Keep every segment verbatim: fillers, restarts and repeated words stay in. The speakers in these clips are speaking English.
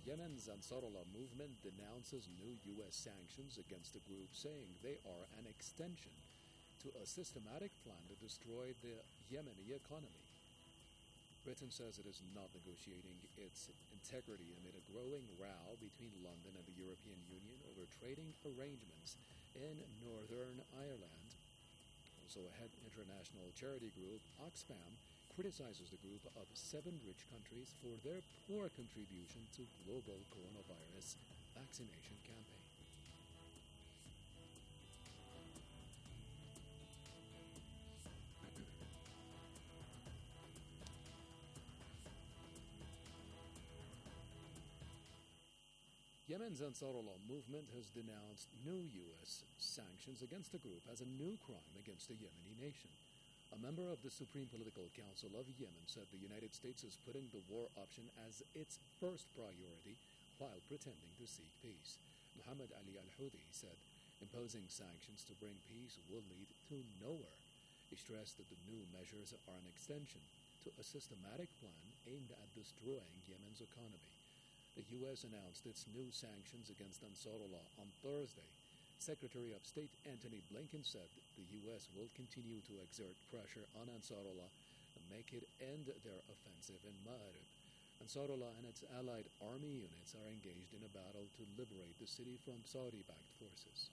Yemen's Ansarullah movement denounces new U S sanctions against the group, saying they are an extension to a systematic plan to destroy the Yemeni economy. Britain says it is not negotiating its integrity amid a growing row between London and the European Union over trading arrangements in Northern Ireland. Also, a head international charity group, Oxfam, criticizes the group of seven rich countries for their poor contribution to global coronavirus vaccination campaign. Yemen's Ansarullah movement has denounced new U S sanctions against the group as a new crime against the Yemeni nation. A member of the Supreme Political Council of Yemen said the United States is putting the war option as its first priority while pretending to seek peace. Muhammad Ali al-Houthi said imposing sanctions to bring peace will lead to nowhere. He stressed that the new measures are an extension to a systematic plan aimed at destroying Yemen's economy. The U S announced its new sanctions against Ansarullah on Thursday. Secretary of State Antony Blinken said the U S will continue to exert pressure on Ansarullah and make it end their offensive in Ma'rib. Ansarullah and its allied army units are engaged in a battle to liberate the city from Saudi-backed forces.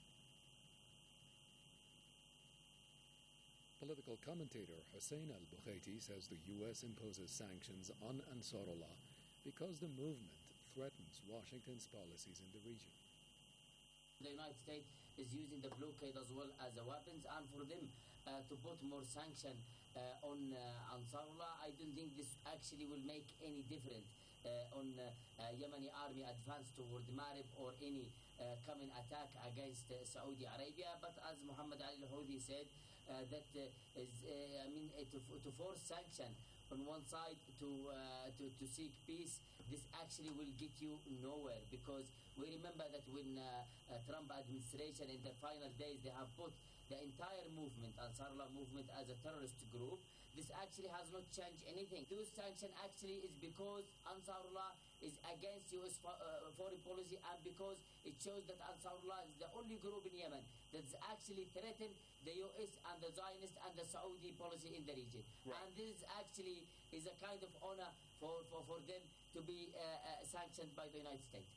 Political commentator Hussein al-Bukhaiti says the U S imposes sanctions on Ansarullah because the movement threatens Washington's policies in the region. The United States is using the blockade as well as a weapons, and for them uh, to put more sanction uh, on uh, Ansarullah, I don't think this actually will make any difference uh, on uh, uh, Yemeni army advance toward Marib or any uh, coming attack against uh, Saudi Arabia. But as Muhammad Ali al-Houthi said, uh, that uh, is, uh, I mean, uh, to, to force sanction on one side to, uh, to to seek peace, this actually will get you nowhere, because we remember that when uh, uh, Trump administration in the final days they have put the entire movement, Ansarullah movement, as a terrorist group. This actually has not changed anything. Those sanctions actually is because Ansarullah is against U S uh, foreign policy, and because it shows that Ansarullah is the only group in Yemen that's actually threatened the U S and the Zionist and the Saudi policy in the region. Right. And this actually is a kind of honor for, for, for them to be uh, uh, sanctioned by the United States.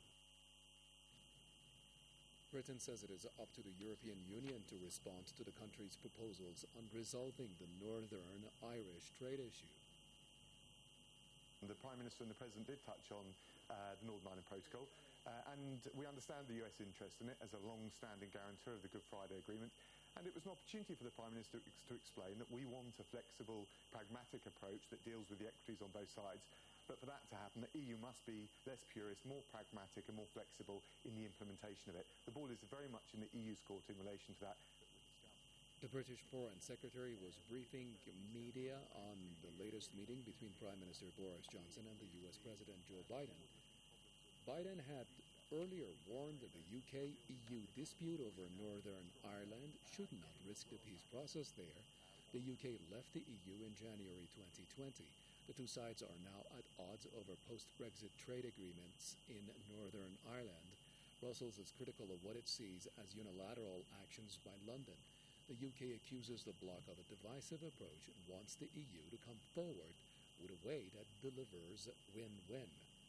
Britain says it is up to the European Union to respond to the country's proposals on resolving the Northern Irish trade issue. The Prime Minister and the President did touch on uh, the Northern Ireland Protocol, uh, and we understand the U S interest in it as a long-standing guarantor of the Good Friday Agreement. And it was an opportunity for the Prime Minister to explain that we want a flexible, pragmatic approach that deals with the equities on both sides. But for that to happen, the E U must be less purist, more pragmatic and more flexible in the implementation of it. The ball is very much in the E U's court in relation to that. The British Foreign Secretary was briefing media on the latest meeting between Prime Minister Boris Johnson and the U S President Joe Biden. Biden had earlier warned that the U K E U dispute over Northern Ireland should not risk the peace process there. The U K left the E U in January twenty twenty. The two sides are now at odds over post-Brexit trade agreements in Northern Ireland. Brussels is critical of what it sees as unilateral actions by London. The U K accuses the bloc of a divisive approach and wants the E U to come forward with a way that delivers win-win.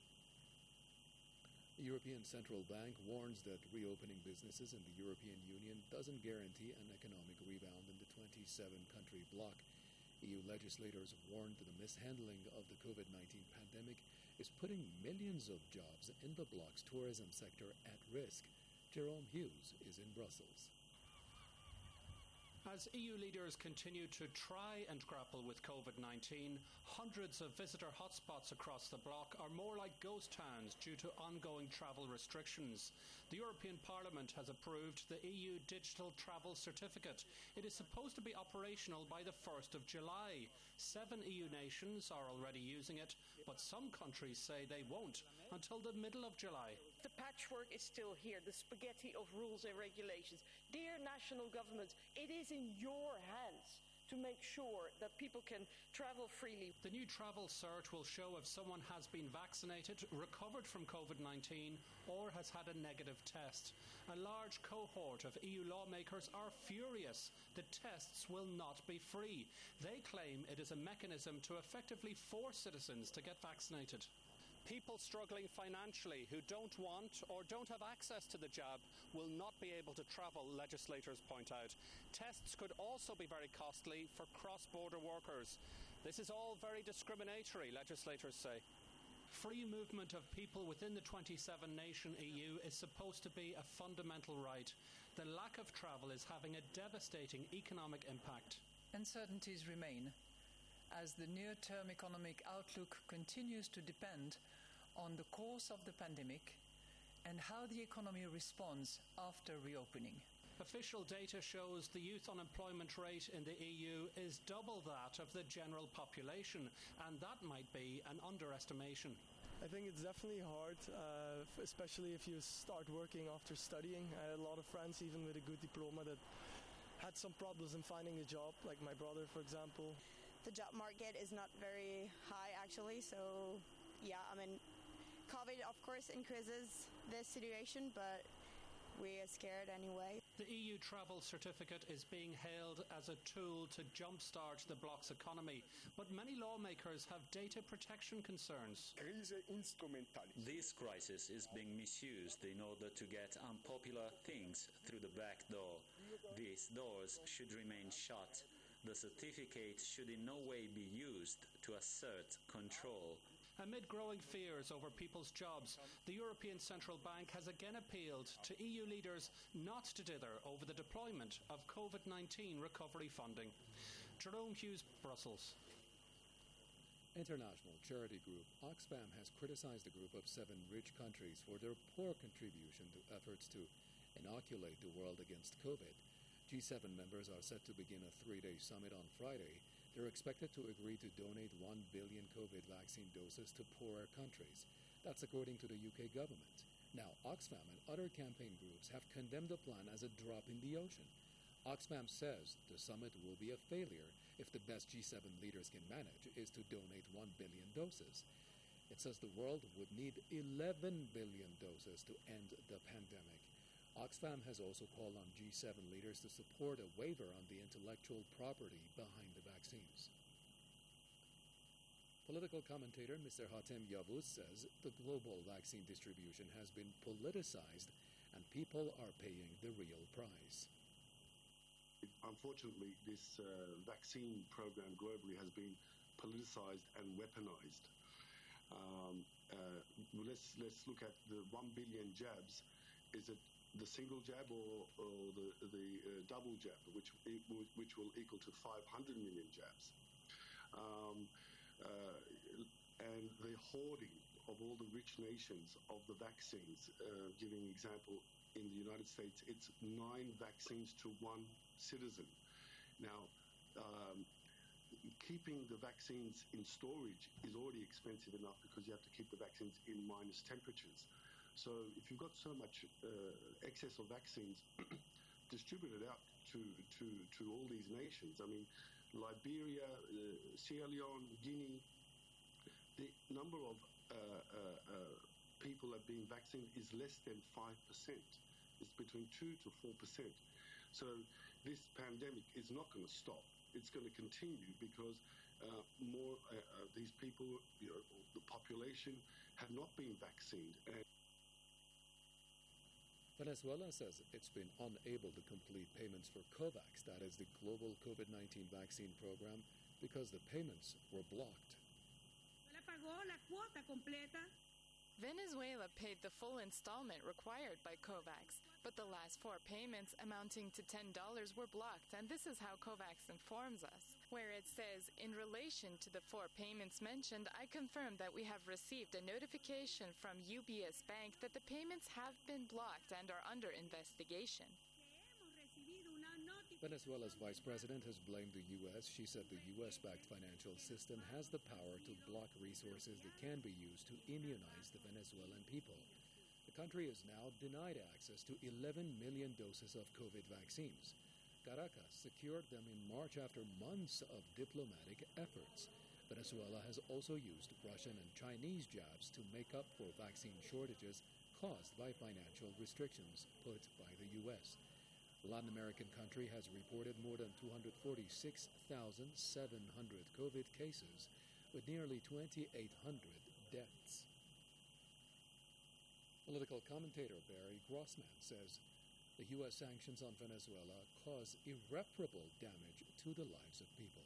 The European Central Bank warns that reopening businesses in the European Union doesn't guarantee an economic rebound in the twenty-seven country bloc. E U legislators warned that the mishandling of the COVID nineteen pandemic is putting millions of jobs in the bloc's tourism sector at risk. Jerome Hughes is in Brussels. As E U leaders continue to try and grapple with COVID nineteen, hundreds of visitor hotspots across the bloc are more like ghost towns due to ongoing travel restrictions. The European Parliament has approved the E U Digital Travel Certificate. It is supposed to be operational by the first of July. Seven E U nations are already using it, but some countries say they won't until the middle of July. The patchwork is still here, the spaghetti of rules and regulations. Dear national governments, it is in your hands to make sure that people can travel freely. The new travel cert will show if someone has been vaccinated, recovered from COVID nineteen, or has had a negative test. A large cohort of E U lawmakers are furious. The tests will not be free. They claim it is a mechanism to effectively force citizens to get vaccinated. People struggling financially who don't want or don't have access to the jab will not be able to travel, legislators point out. Tests could also be very costly for cross-border workers. This is all very discriminatory, legislators say. Free movement of people within the twenty-seven nation E U is supposed to be a fundamental right. The lack of travel is having a devastating economic impact. Uncertainties remain, as the near-term economic outlook continues to depend on the course of the pandemic and how the economy responds after reopening. Official data shows the youth unemployment rate in the E U is double that of the general population, and that might be an underestimation. I think it's definitely hard, uh, especially if you start working after studying. I had a lot of friends, even with a good diploma, that had some problems in finding a job, like my brother, for example. The job market is not very high, actually, so yeah, I mean, COVID, of course, increases the situation, but we are scared anyway. The E U travel certificate is being hailed as a tool to jumpstart the bloc's economy, but many lawmakers have data protection concerns. This crisis is being misused in order to get unpopular things through the back door. These doors should remain shut. The certificate should in no way be used to assert control. Amid growing fears over people's jobs, the European Central Bank has again appealed to E U leaders not to dither over the deployment of COVID nineteen recovery funding. Jerome Hughes, Brussels. International charity group Oxfam has criticized the group of seven rich countries for their poor contribution to efforts to inoculate the world against COVID. G seven members are set to begin a three-day summit on Friday. They're expected to agree to donate one billion COVID vaccine doses to poorer countries. That's according to the U K government. Now, Oxfam and other campaign groups have condemned the plan as a drop in the ocean. Oxfam says the summit will be a failure if the best G seven leaders can manage is to donate one billion doses. It says the world would need eleven billion doses to end the pandemic. Oxfam has also called on G seven leaders to support a waiver on the intellectual property behind the vaccines. Political commentator Mister Hatem Yavuz says the global vaccine distribution has been politicized and people are paying the real price. Unfortunately, this uh, vaccine program globally has been politicized and weaponized. Um, uh, let's, let's look at the one billion jabs. Is it the single jab or, or the, the uh, double jab, which which will equal to five hundred million jabs? Um, uh, and the hoarding of all the rich nations of the vaccines, uh, giving example, in the United States, it's nine vaccines to one citizen. Now, um, keeping the vaccines in storage is already expensive enough because you have to keep the vaccines in minus temperatures. So if you've got so much uh, excess of vaccines distributed out to, to, to all these nations, I mean, Liberia, uh, Sierra Leone, Guinea, the number of uh, uh, uh, people that are being vaccinated is less than five percent. It's between two to four percent. So this pandemic is not going to stop. It's going to continue because uh, more uh, uh, these people, you know, the population have not been vaccinated. And Venezuela says it's been unable to complete payments for COVAX, that is the global COVID nineteen vaccine program, because the payments were blocked. Venezuela paid the full installment required by COVAX, but the last four payments amounting to ten dollars were blocked, and this is how COVAX informs us, where it says, in relation to the four payments mentioned, I confirm that we have received a notification from U B S Bank that the payments have been blocked and are under investigation. Venezuela's vice president has blamed the U S. She said the U S-backed financial system has the power to block resources that can be used to immunize the Venezuelan people. The country is now denied access to eleven million doses of COVID vaccines. Caracas secured them in March after months of diplomatic efforts. Venezuela has also used Russian and Chinese jabs to make up for vaccine shortages caused by financial restrictions put by the U S. Latin American country has reported more than two hundred forty-six thousand seven hundred COVID cases, with nearly twenty-eight hundred deaths. Political commentator Barry Grossman says the U S sanctions on Venezuela cause irreparable damage to the lives of people.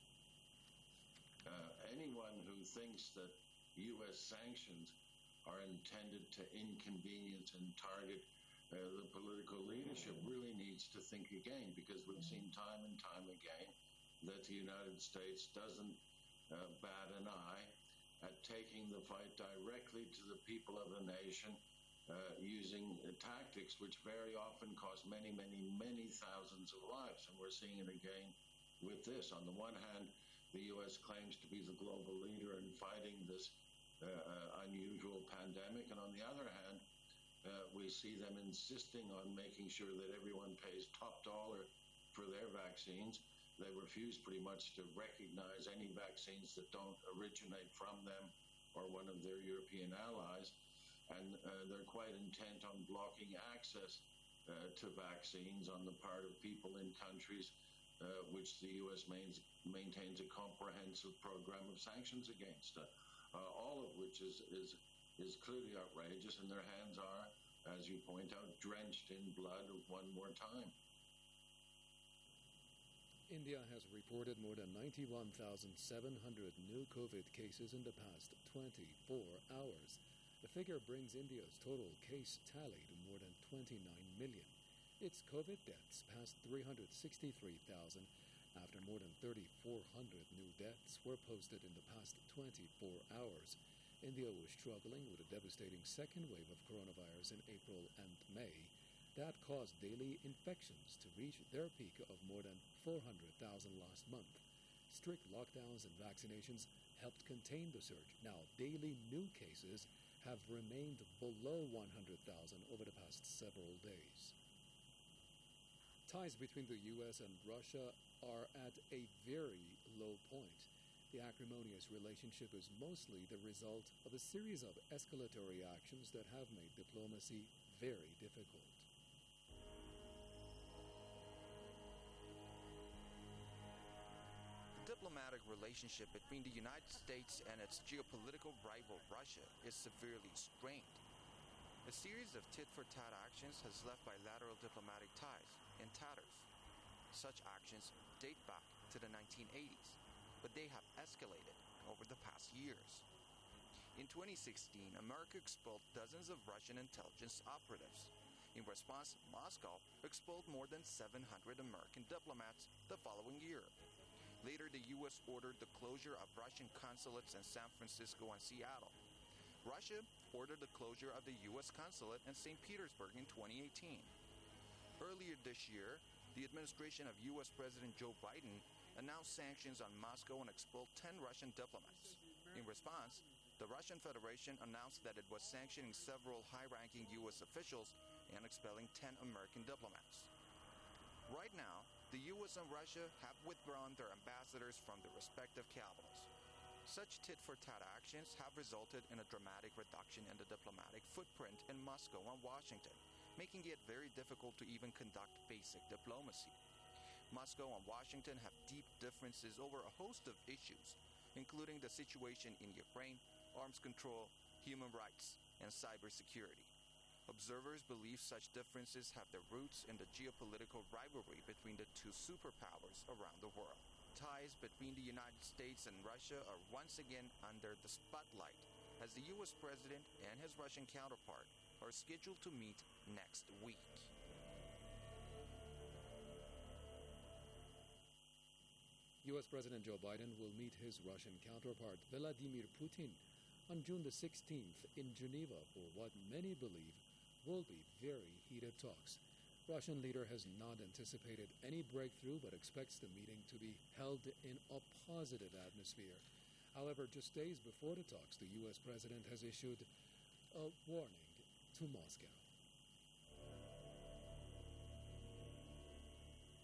Uh, anyone who thinks that U S sanctions are intended to inconvenience and target uh, the political leadership really needs to think again, because we've seen time and time again that the United States doesn't uh, bat an eye at taking the fight directly to the people of a nation uh, using uh, tactics which very often cost many, many, many thousands of lives. And we're seeing it again with this. On the one hand, the U S claims to be the global leader in fighting this uh, uh, unusual pandemic. And on the other hand, uh, we see them insisting on making sure that everyone pays top dollar for their vaccines. They refuse pretty much to recognize any vaccines that don't originate from them or one of their European allies. And uh, they're quite intent on blocking access uh, to vaccines on the part of people in countries uh, which the U S mains, maintains a comprehensive program of sanctions against, uh, uh, all of which is, is, is clearly outrageous, and their hands are, as you point out, drenched in blood one more time. India has reported more than ninety-one thousand seven hundred new COVID cases in the past twenty-four hours. The figure brings India's total case tally to more than twenty-nine million. Its COVID deaths passed three hundred sixty-three thousand after more than thirty-four hundred new deaths were posted in the past twenty-four hours. India was struggling with a devastating second wave of coronavirus in April and May that caused daily infections to reach their peak of more than four hundred thousand last month. Strict lockdowns and vaccinations helped contain the surge. Now, daily new cases have remained below one hundred thousand over the past several days. Ties between the U S and Russia are at a very low point. The acrimonious relationship is mostly the result of a series of escalatory actions that have made diplomacy very difficult. The diplomatic relationship between the United States and its geopolitical rival Russia is severely strained. A series of tit-for-tat actions has left bilateral diplomatic ties in tatters. Such actions date back to the nineteen eighties, but they have escalated over the past years. In twenty sixteen, America expelled dozens of Russian intelligence operatives. In response, Moscow expelled more than seven hundred American diplomats the following year. Later, the U S ordered the closure of Russian consulates in San Francisco and Seattle. Russia ordered the closure of the U S consulate in Saint Petersburg in twenty eighteen. Earlier this year, the administration of U S President Joe Biden announced sanctions on Moscow and expelled ten Russian diplomats. In response, the Russian Federation announced that it was sanctioning several high-ranking U S officials and expelling ten American diplomats. Right now, the U S and Russia have withdrawn their ambassadors from their respective capitals. Such tit-for-tat actions have resulted in a dramatic reduction in the diplomatic footprint in Moscow and Washington, making it very difficult to even conduct basic diplomacy. Moscow and Washington have deep differences over a host of issues, including the situation in Ukraine, arms control, human rights, and cybersecurity. Observers believe such differences have their roots in the geopolitical rivalry between the two superpowers around the world. Ties between the United States and Russia are once again under the spotlight, as the U S president and his Russian counterpart are scheduled to meet next week. U S President Joe Biden will meet his Russian counterpart Vladimir Putin on June the sixteenth in Geneva for what many believe will be very heated talks. Russian leader has not anticipated any breakthrough but expects the meeting to be held in a positive atmosphere. However, just days before the talks, the U S president has issued a warning to Moscow.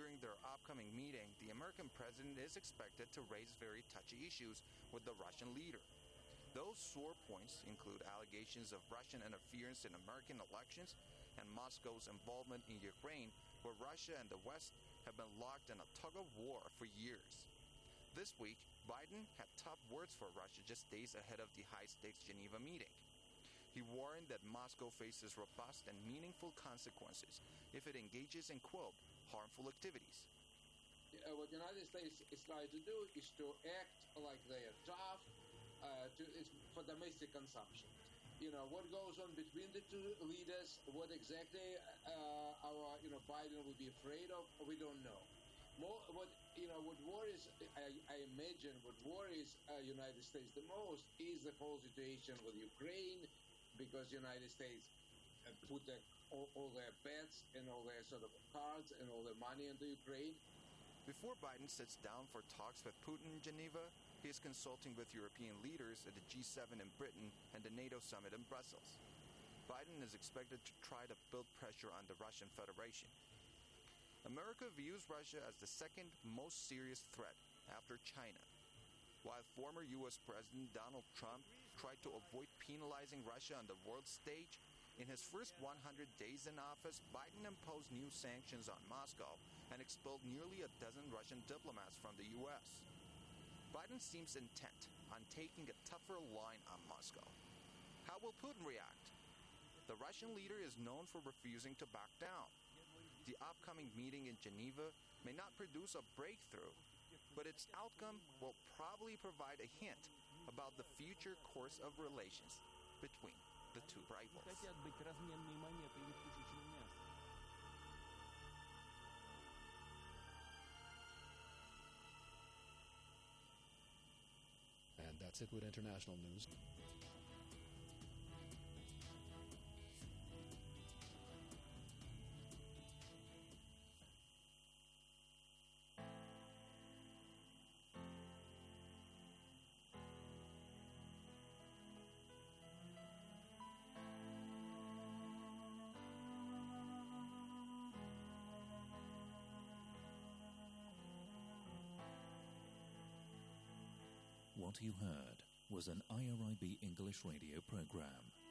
During their upcoming meeting, the American president is expected to raise very touchy issues with the Russian leader. Those sore points include allegations of Russian interference in American elections and Moscow's involvement in Ukraine, where Russia and the West have been locked in a tug-of-war for years. This week, Biden had tough words for Russia just days ahead of the high-stakes Geneva meeting. He warned that Moscow faces robust and meaningful consequences if it engages in, quote, harmful activities. Uh, what the United States is trying to do is to act like they are tough uh, to, it's for domestic consumption. You know, what goes on between the two leaders, what exactly uh, our, you know, Biden would be afraid of, we don't know. More, what, you know, what worries, I, I imagine, what worries uh, United States the most is the whole situation with Ukraine, because the United States uh, put their, all, all their bets and all their sort of cards and all their money into Ukraine. Before Biden sits down for talks with Putin in Geneva, he is consulting with European leaders at the G seven in Britain and the NATO summit in Brussels. Biden is expected to try to build pressure on the Russian Federation. America views Russia as the second most serious threat after China. While former U S President Donald Trump tried to avoid penalizing Russia on the world stage, in his first one hundred days in office, Biden imposed new sanctions on Moscow and expelled nearly a dozen Russian diplomats from the U S. Biden seems intent on taking a tougher line on Moscow. How will Putin react? The Russian leader is known for refusing to back down. The upcoming meeting in Geneva may not produce a breakthrough, but its outcome will probably provide a hint about the future course of relations between the two rivals. And that's it with international news. What you heard was an I R I B English radio program.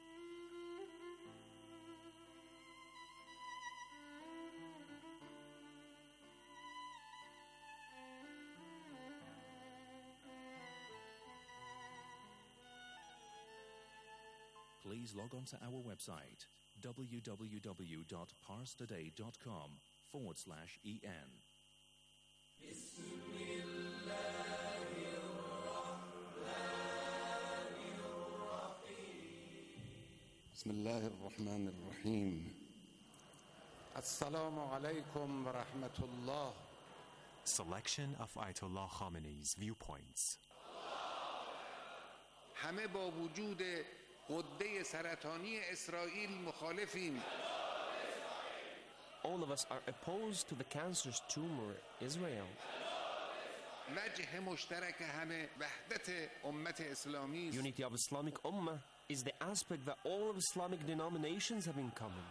Please log on to our website w w w dot pars today dot com forward slash en. بسم الله الرحمن الرحيم السلام عليكم ورحمة الله. Selection of Ayatollah Khamenei's viewpoints. همه با وجود غده سرطانی اسرائیل مخالفیم. All of us are opposed to the cancerous tumor Israel. وجه مشترک همه وحدت امت اسلامی است. Unity of Islamic Ummah is the aspect that all of Islamic denominations have in common.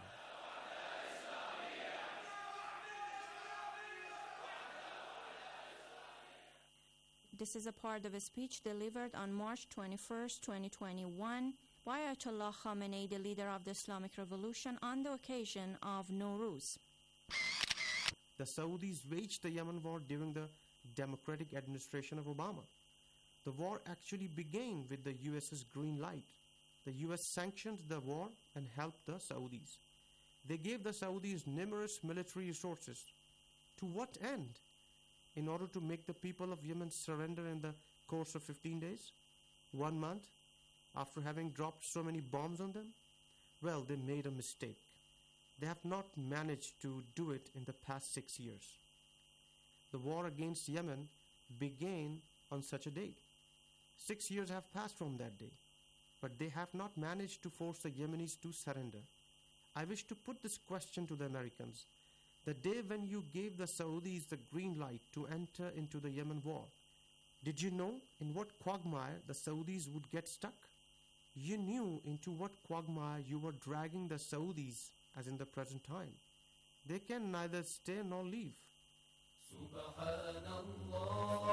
This is a part of a speech delivered on March twenty-first, twenty twenty-one by Ayatollah Khamenei, the leader of the Islamic Revolution, on the occasion of Nowruz. The Saudis waged the Yemen war during the Democratic administration of Obama. The war actually began with the U S's green light. The U S sanctioned the war and helped the Saudis. They gave the Saudis numerous military resources. To what end? In order to make the people of Yemen surrender in the course of fifteen days? One month? After having dropped so many bombs on them? Well, they made a mistake. They have not managed to do it in the past six years. The war against Yemen began on such a day. Six years have passed from that day, but they have not managed to force the Yemenis to surrender. I wish to put this question to the Americans. The day when you gave the Saudis the green light to enter into the Yemen war, did you know in what quagmire the Saudis would get stuck? You knew into what quagmire you were dragging the Saudis as in the present time. They can neither stay nor leave. سبحان الله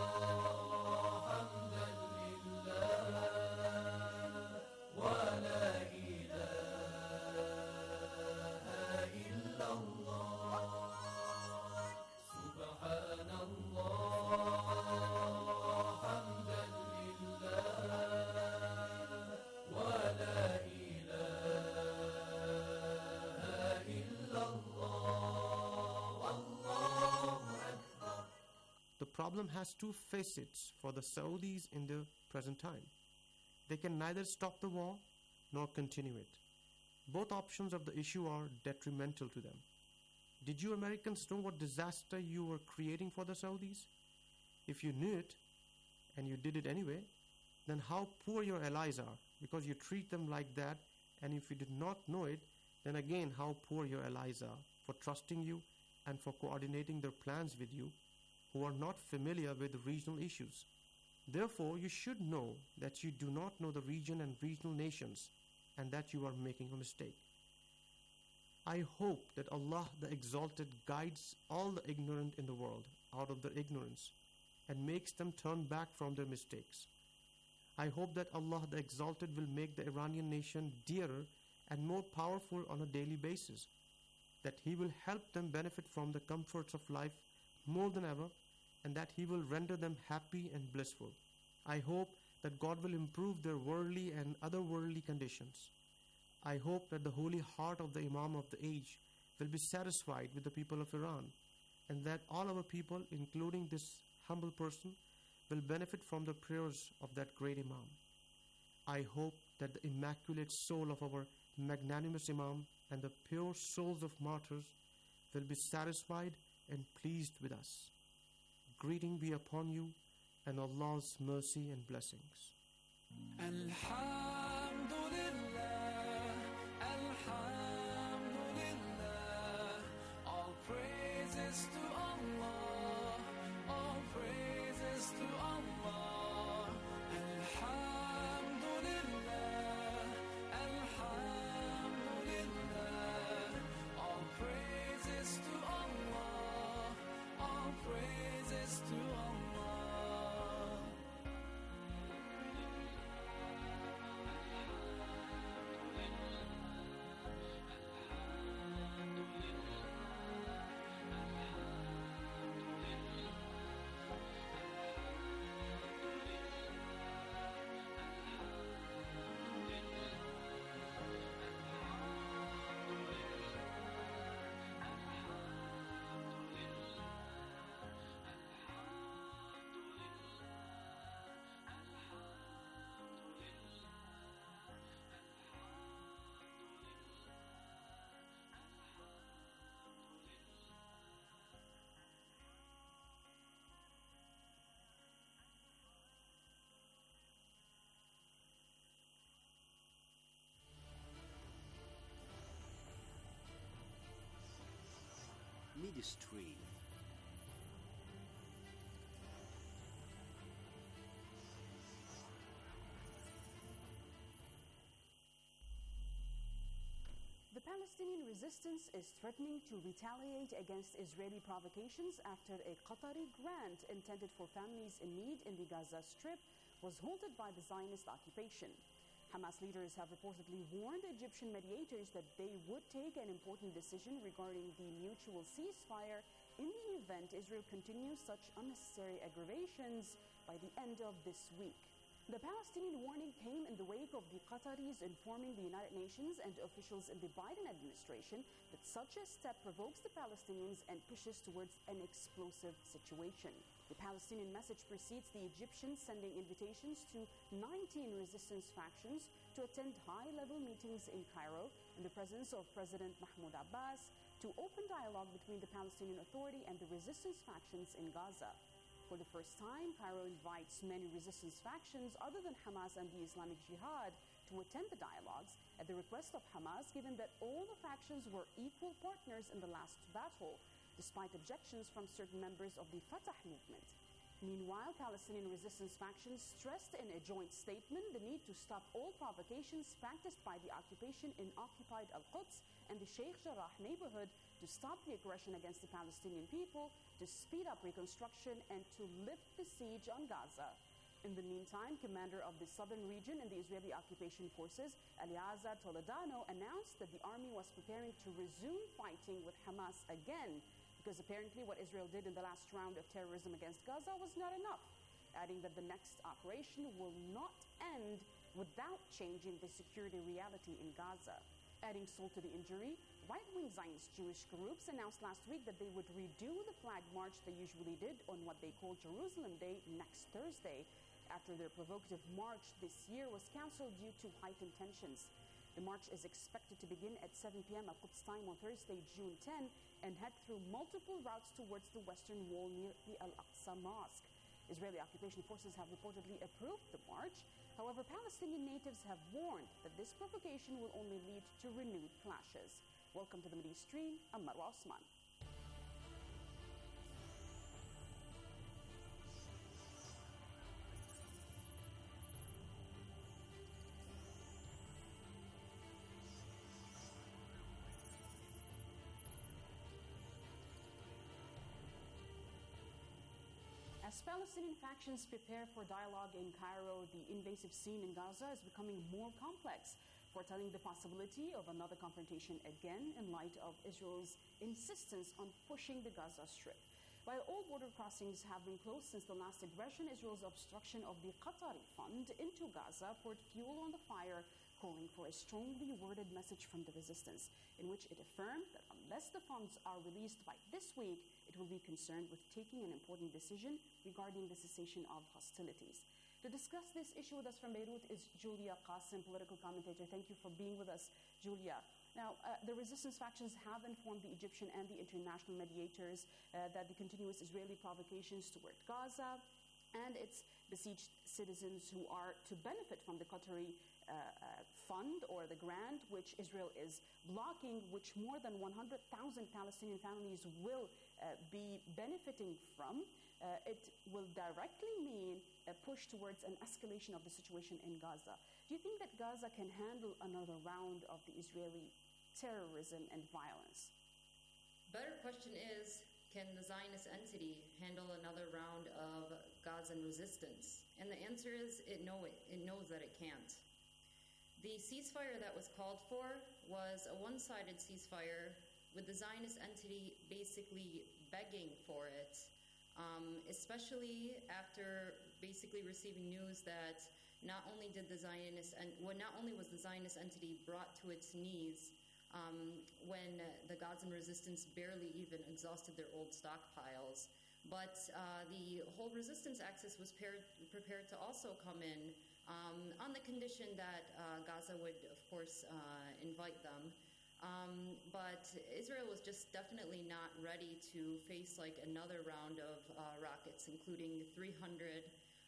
حمدا لله ولا إله إلا الله سبحان الله حمدا لله ولا إله إلا الله والله أكبر. The problem has two facets for the Saudis in the present time. They can neither stop the war nor continue it. Both options of the issue are detrimental to them. Did you Americans know what disaster you were creating for the Saudis? If you knew it, and you did it anyway, then how poor your allies are, because you treat them like that, and if you did not know it, then again how poor your allies are for trusting you and for coordinating their plans with you, who are not familiar with regional issues. Therefore, you should know that you do not know the region and regional nations, and that you are making a mistake. I hope that Allah the Exalted guides all the ignorant in the world out of their ignorance and makes them turn back from their mistakes. I hope that Allah the Exalted will make the Iranian nation dearer and more powerful on a daily basis, that He will help them benefit from the comforts of life more than ever, and that He will render them happy and blissful. I hope that God will improve their worldly and otherworldly conditions. I hope that the holy heart of the Imam of the age will be satisfied with the people of Iran, and that all our people, including this humble person, will benefit from the prayers of that great Imam. I hope that the immaculate soul of our magnanimous Imam and the pure souls of martyrs will be satisfied and pleased with us. Greeting be upon you and Allah's mercy and blessings. Alhamdulillah, Alhamdulillah, all praises to Allah, all praises to Allah. Alhamdulillah, Alhamdulillah, all praises to Allah, all praises to Allah. Midstream. The Palestinian resistance is threatening to retaliate against Israeli provocations after a Qatari grant intended for families in need in the Gaza Strip was halted by the Zionist occupation. Hamas leaders have reportedly warned Egyptian mediators that they would take an important decision regarding the mutual ceasefire in the event Israel continues such unnecessary aggravations by the end of this week. The Palestinian warning came in the wake of the Qataris informing the United Nations and officials in the Biden administration that such a step provokes the Palestinians and pushes towards an explosive situation. The Palestinian message precedes the Egyptians sending invitations to nineteen resistance factions to attend high-level meetings in Cairo in the presence of President Mahmoud Abbas to open dialogue between the Palestinian Authority and the resistance factions in Gaza. For the first time, Cairo invites many resistance factions other than Hamas and the Islamic Jihad to attend the dialogues at the request of Hamas, given that all the factions were equal partners in the last battle, despite objections from certain members of the Fatah movement. Meanwhile, Palestinian resistance factions stressed in a joint statement the need to stop all provocations practiced by the occupation in occupied Al-Quds and the Sheikh Jarrah neighborhood to stop the aggression against the Palestinian people, to speed up reconstruction, and to lift the siege on Gaza. In the meantime, commander of the southern region in the Israeli occupation forces, Eliezer Toledano, announced that the army was preparing to resume fighting with Hamas again, because apparently what Israel did in the last round of terrorism against Gaza was not enough, adding that the next operation will not end without changing the security reality in Gaza. Adding salt to the injury, right-wing Zionist Jewish groups announced last week that they would redo the flag march they usually did on what they call Jerusalem Day next Thursday, after their provocative march this year was cancelled due to heightened tensions. The march is expected to begin at seven p.m. at Quds time on Thursday, June tenth, and head through multiple routes towards the western wall near the Al-Aqsa Mosque. Israeli occupation forces have reportedly approved the march. However, Palestinian natives have warned that this provocation will only lead to renewed clashes. Welcome to the Middle East Stream. I'm Marwa Osman. As Palestinian factions prepare for dialogue in Cairo, the invasive scene in Gaza is becoming more complex, foretelling the possibility of another confrontation again in light of Israel's insistence on pushing the Gaza Strip. While all border crossings have been closed since the last aggression, Israel's obstruction of the Qatari fund into Gaza poured fuel on the fire, calling for a strongly worded message from the resistance, in which it affirmed that unless the funds are released by this week, it will be concerned with taking an important decision regarding the cessation of hostilities. To discuss this issue with us from Beirut is Julia Qasim, political commentator. Thank you for being with us, Julia. Now, uh, the resistance factions have informed the Egyptian and the international mediators uh, that the continuous Israeli provocations toward Gaza and its besieged citizens who are to benefit from the Qatari uh, uh, fund or the grant, which Israel is blocking, which more than one hundred thousand Palestinian families will uh, be benefiting from, uh, it will directly mean a push towards an escalation of the situation in Gaza. Do you think that Gaza can handle another round of the Israeli terrorism and violence? Better question is, can the Zionist entity handle another round of Gazan resistance? And the answer is, it, know it, it knows that it can't. The ceasefire that was called for was a one-sided ceasefire with the Zionist entity basically begging for it, um, especially after basically receiving news that not only did the Zionist, and well, not only was the Zionist entity brought to its knees um, when the Gazan resistance barely even exhausted their old stockpiles, but uh, the whole resistance axis was paired, prepared to also come in um, on the condition that uh, Gaza would, of course, uh, invite them. Um, but Israel was just definitely not ready to face like another round of uh, rockets, including three hundred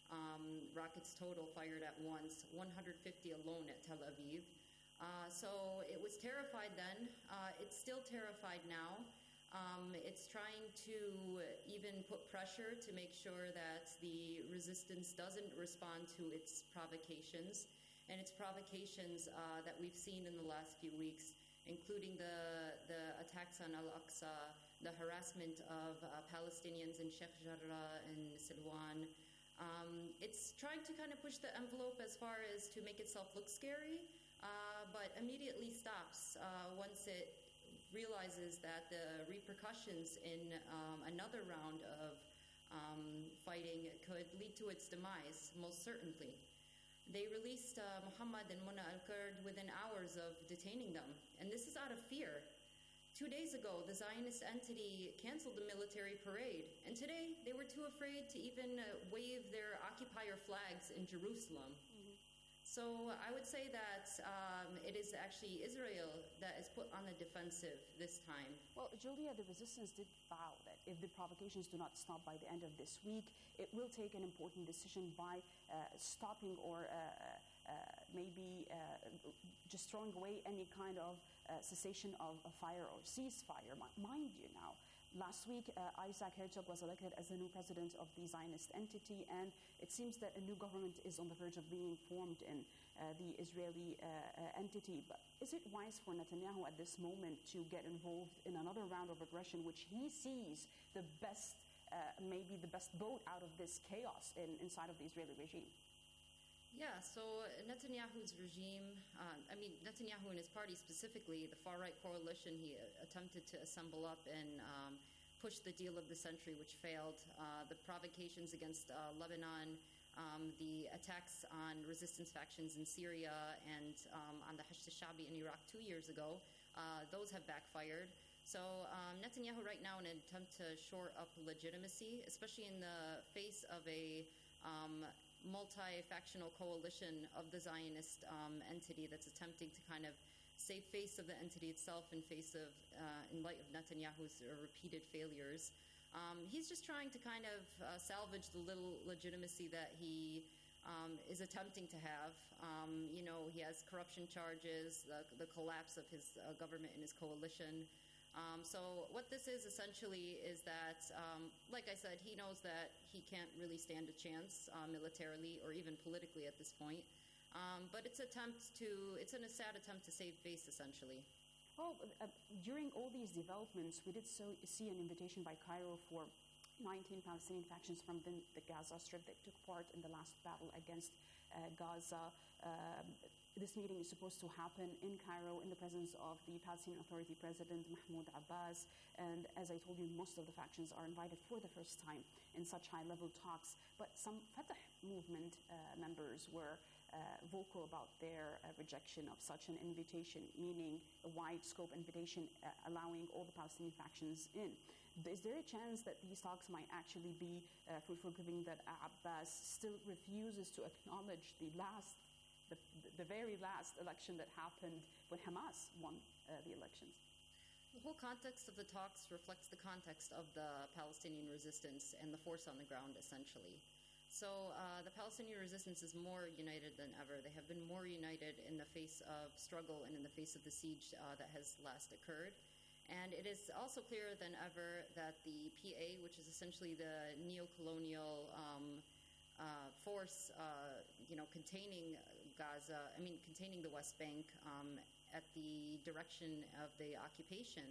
um, rockets total fired at once, one hundred fifty alone at Tel Aviv. Uh, so it was terrified then. Uh, it's still terrified now. Um, it's trying to even put pressure to make sure that the resistance doesn't respond to its provocations, and its provocations uh, that we've seen in the last few weeks, including the, the attacks on Al-Aqsa, the harassment of uh, Palestinians in Sheikh Jarrah and Silwan. Um, it's trying to kind of push the envelope as far as to make itself look scary, uh, but immediately stops uh, once it realizes that the repercussions in um, another round of um, fighting could lead to its demise, most certainly. They released uh, Muhammad and Muna al-Kurd within hours of detaining them, and this is out of fear. Two days ago, the Zionist entity canceled the military parade, and today they were too afraid to even uh, wave their occupier flags in Jerusalem. Mm-hmm. So I would say that um, it is actually Israel that is put on the defensive this time. Well, Julia, the resistance did vow that if the provocations do not stop by the end of this week, it will take an important decision by uh, stopping or uh, uh, maybe uh, just throwing away any kind of uh, cessation of a fire or ceasefire. Mind you now, last week, uh, Isaac Herzog was elected as the new president of the Zionist entity, and it seems that a new government is on the verge of being formed in uh, the Israeli uh, uh, entity. But is it wise for Netanyahu at this moment to get involved in another round of aggression, which he sees the best, uh, maybe the best boat out of this chaos in, inside of the Israeli regime? Yeah, so Netanyahu's regime, uh, I mean, Netanyahu and his party specifically, the far-right coalition, he uh, attempted to assemble up and um, push the deal of the century, which failed. Uh, the provocations against uh, Lebanon, um, the attacks on resistance factions in Syria and um, on the Hashd al-Sha'bi in Iraq two years ago, uh, those have backfired. So um, Netanyahu right now, in an attempt to shore up legitimacy, especially in the face of a um, multi-factional coalition of the Zionist um, entity that's attempting to kind of save face of the entity itself in face of, uh, in light of Netanyahu's uh, repeated failures. Um, he's just trying to kind of uh, salvage the little legitimacy that he um, is attempting to have. Um, you know, he has corruption charges, the, the collapse of his uh, government and his coalition. Um, so what this is essentially is that, um, like I said, he knows that he can't really stand a chance uh, militarily or even politically at this point. Um, but it's attempt to, it's an, a sad attempt to save face, essentially. Well, uh, during all these developments, we did so see an invitation by Cairo for nineteen Palestinian factions from the, the Gaza Strip that took part in the last battle against uh, Gaza. Uh, This meeting is supposed to happen in Cairo in the presence of the Palestinian Authority President Mahmoud Abbas. And as I told you, most of the factions are invited for the first time in such high-level talks. But some Fatah movement uh, members were uh, vocal about their uh, rejection of such an invitation, meaning a wide-scope invitation uh, allowing all the Palestinian factions in. Is there a chance that these talks might actually be uh, fruitful, given that Abbas still refuses to acknowledge the last The, the very last election that happened when Hamas won uh, the elections? The whole context of the talks reflects the context of the Palestinian resistance and the force on the ground, essentially. So uh, the Palestinian resistance is more united than ever. They have been more united in the face of struggle and in the face of the siege uh, that has last occurred. And it is also clearer than ever that the P A, which is essentially the neo-colonial um, uh, force, uh, you know, containing Gaza, I mean, containing the West Bank um, at the direction of the occupation,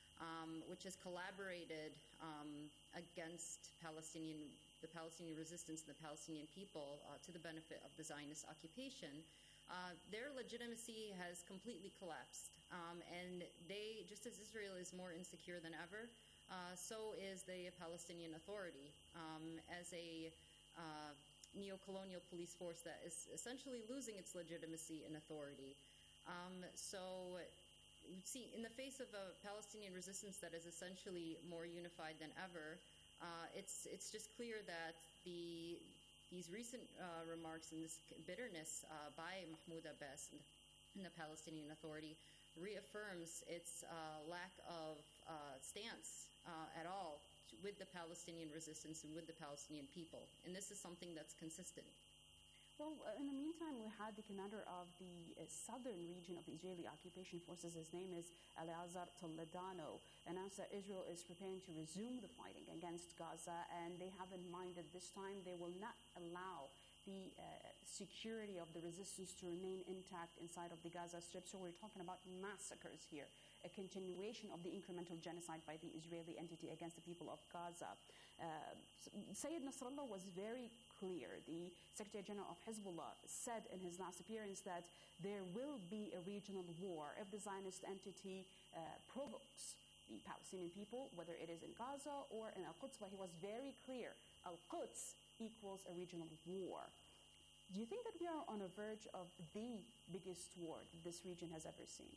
um, which has collaborated um, against Palestinian, the Palestinian resistance and the Palestinian people uh, to the benefit of the Zionist occupation, uh, their legitimacy has completely collapsed. Um, and they, just as Israel is more insecure than ever, uh, so is the Palestinian Authority um, as a uh, neo-colonial police force that is essentially losing its legitimacy and authority. Um, so, see, in the face of a Palestinian resistance that is essentially more unified than ever, uh, it's it's just clear that the these recent uh, remarks and this bitterness uh, by Mahmoud Abbas and the, and the Palestinian Authority reaffirms its uh, lack of uh, stance uh, at all with the Palestinian resistance and with the Palestinian people. And this is something that's consistent. Well, uh, in the meantime, we had the commander of the uh, southern region of the Israeli occupation forces, his name is Eleazar Toledano, announced that Israel is preparing to resume the fighting against Gaza, and they have in mind that this time they will not allow the uh, security of the resistance to remain intact inside of the Gaza Strip. So we're talking about massacres here, a continuation of the incremental genocide by the Israeli entity against the people of Gaza. Uh, Sayyid Nasrallah was very clear. The Secretary General of Hezbollah said in his last appearance that there will be a regional war if the Zionist entity uh, provokes the Palestinian people, whether it is in Gaza or in Al-Quds. But he was very clear, Al-Quds equals a regional war. Do you think that we are on a verge of the biggest war this region has ever seen?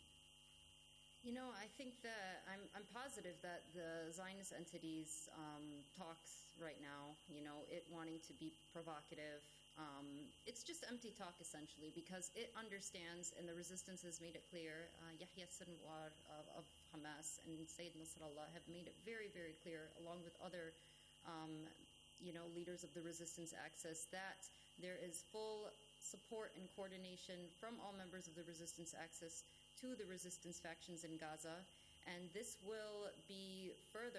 You know, I think that I'm, I'm positive that the Zionist entity's um, talks right now, you know, it wanting to be provocative, um, it's just empty talk essentially, because it understands, and the resistance has made it clear, uh, Yahya Sinwar of, of Hamas and Sayyid Nasrallah have made it very, very clear, along with other um, you know, leaders of the resistance axis, that there is full support and coordination from all members of the resistance axis to the resistance factions in Gaza, and this will be furthered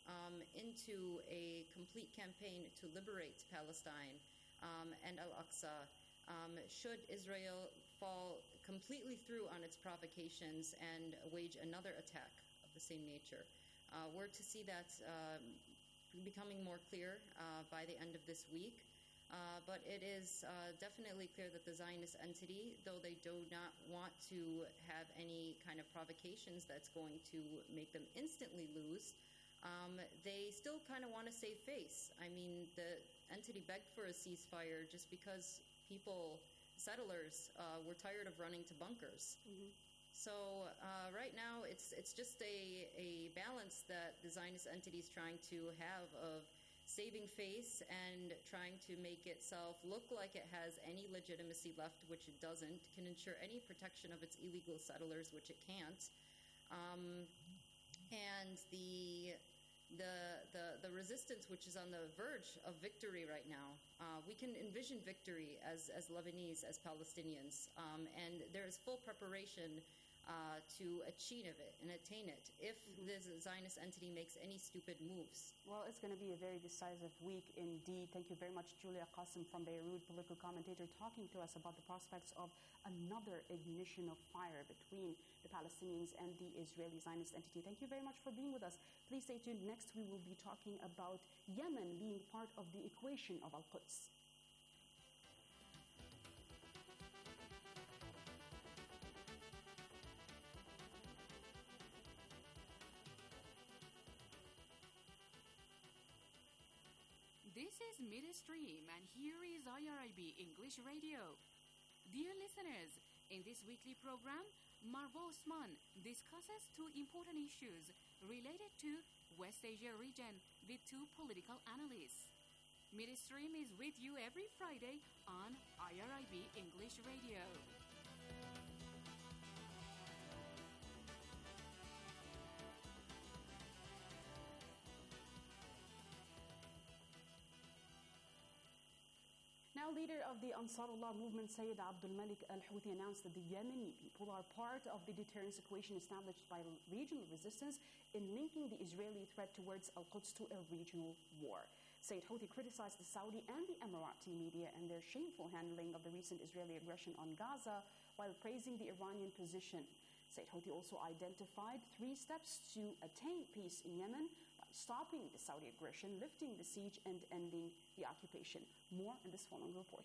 um, into a complete campaign to liberate Palestine um, and Al-Aqsa um, should Israel fall completely through on its provocations and wage another attack of the same nature. Uh, we're to see that uh, becoming more clear uh, by the end of this week. Uh, but it is uh, definitely clear that the Zionist entity, though they do not want to have any kind of provocations that's going to make them instantly lose, um, they still kind of want to save face. I mean, the entity begged for a ceasefire just because people, settlers, uh, were tired of running to bunkers. Mm-hmm. So uh, right now, it's it's just a, a balance that the Zionist entity is trying to have of saving face and trying to make itself look like it has any legitimacy left, which it doesn't, can ensure any protection of its illegal settlers, which it can't. Um, and the, the, the, the resistance, which is on the verge of victory right now, uh, we can envision victory as, as Lebanese, as Palestinians, um, and there is full preparation Uh, to achieve it and attain it if mm-hmm. this Zionist entity makes any stupid moves. Well, it's going to be a very decisive week indeed. Thank you very much, Julia Qasim from Beirut, political commentator, talking to us about the prospects of another ignition of fire between the Palestinians and the Israeli Zionist entity. Thank you very much for being with us. Please stay tuned. Next, we will be talking about Yemen being part of the equation of Al-Quds. This is Midstream, and here is I R I B English Radio. Dear listeners, in this weekly program, Marwa Osman discusses two important issues related to West Asia region with two political analysts. Midstream is with you every Friday on I R I B English Radio. Now, leader of the Ansarullah movement, Sayyid Abdul Malik al-Houthi, announced that the Yemeni people are part of the deterrence equation established by regional resistance in linking the Israeli threat towards Al-Quds to a regional war. Sayyid Houthi criticized the Saudi and the Emirati media and their shameful handling of the recent Israeli aggression on Gaza, while praising the Iranian position. Sayyid Houthi also identified three steps to attain peace in Yemen: stopping the Saudi aggression, lifting the siege, and ending the occupation. More in this following report.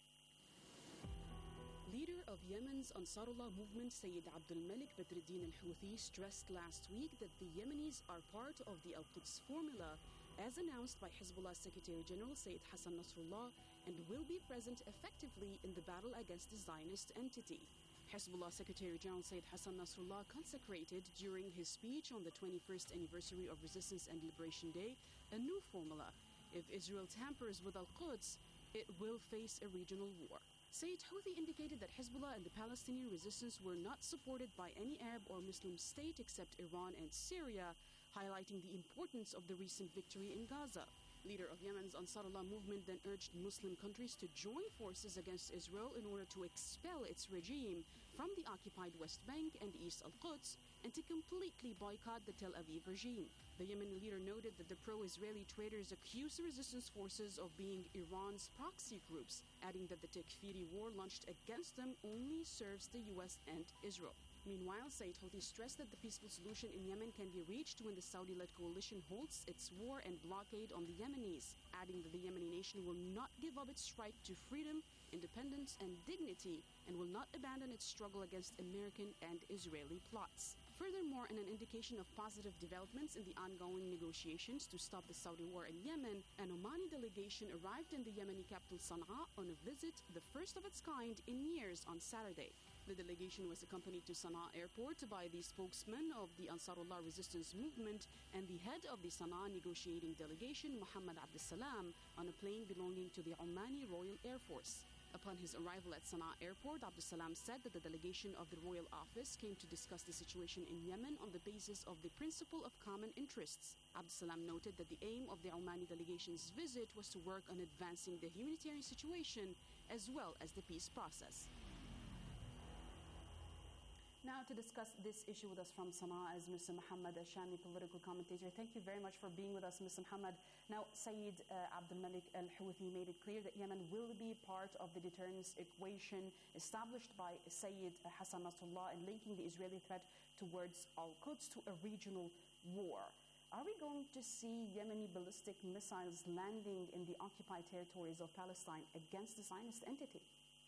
Leader of Yemen's Ansarullah movement, Sayyid Abdul Malik Badruddin al-Houthi, stressed last week that the Yemenis are part of the Al-Quds formula, as announced by Hezbollah Secretary General Sayyid Hassan Nasrallah, and will be present effectively in the battle against the Zionist entity. Hezbollah Secretary General Sayyid Hassan Nasrallah consecrated during his speech on the twenty-first anniversary of Resistance and Liberation Day a new formula: if Israel tampers with Al-Quds, it will face a regional war. Sayyid Houthi indicated that Hezbollah and the Palestinian resistance were not supported by any Arab or Muslim state except Iran and Syria, highlighting the importance of the recent victory in Gaza. Leader of Yemen's Ansarullah movement then urged Muslim countries to join forces against Israel in order to expel its regime from the occupied West Bank and East Al-Quds, and to completely boycott the Tel Aviv regime. The Yemeni leader noted that the pro-Israeli traitors accused the resistance forces of being Iran's proxy groups, adding that the Takfiri war launched against them only serves the U S and Israel. Meanwhile, Sayyid Houthi stressed that the peaceful solution in Yemen can be reached when the Saudi-led coalition halts its war and blockade on the Yemenis, adding that the Yemeni nation will not give up its right to freedom, independence, and dignity, and will not abandon its struggle against American and Israeli plots. Furthermore, in an indication of positive developments in the ongoing negotiations to stop the Saudi war in Yemen, an Omani delegation arrived in the Yemeni capital Sana'a on a visit, the first of its kind in years, on Saturday. The delegation was accompanied to Sana'a airport by the spokesman of the Ansarullah resistance movement and the head of the Sana'a negotiating delegation, Muhammad Abdussalam, on a plane belonging to the Omani Royal Air Force. Upon his arrival at Sana'a airport, Abdussalam said that the delegation of the Royal Office came to discuss the situation in Yemen on the basis of the principle of common interests. Abdussalam noted that the aim of the Omani delegation's visit was to work on advancing the humanitarian situation as well as the peace process. Now, now to discuss this issue with us from Sana'a is Mister Muhammad Al-Shami, political commentator. Thank you very much for being with us, Mister Muhammad. Now, Sayyid uh, Abdul Malik Al-Houthi made it clear that Yemen will be part of the deterrence equation established by Sayyid Hassan Nasrallah in linking the Israeli threat towards Al-Quds to a regional war. Are we going to see Yemeni ballistic missiles landing in the occupied territories of Palestine against the Zionist entity?